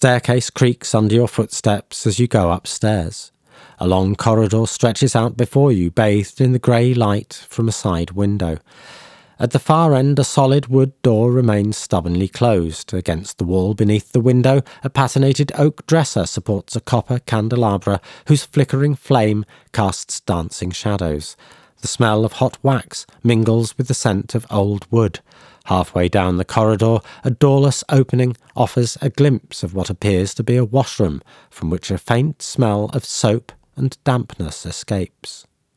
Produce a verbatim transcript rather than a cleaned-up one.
staircase creaks under your footsteps as you go upstairs. A long corridor stretches out before you, bathed in the grey light from a side window. At the far end, a solid wood door remains stubbornly closed. Against the wall beneath the window, a patinated oak dresser supports a copper candelabra whose flickering flame casts dancing shadows. The smell of hot wax mingles with the scent of old wood. Halfway down the corridor, a doorless opening offers a glimpse of what appears to be a washroom, from which a faint smell of soap and dampness escapes.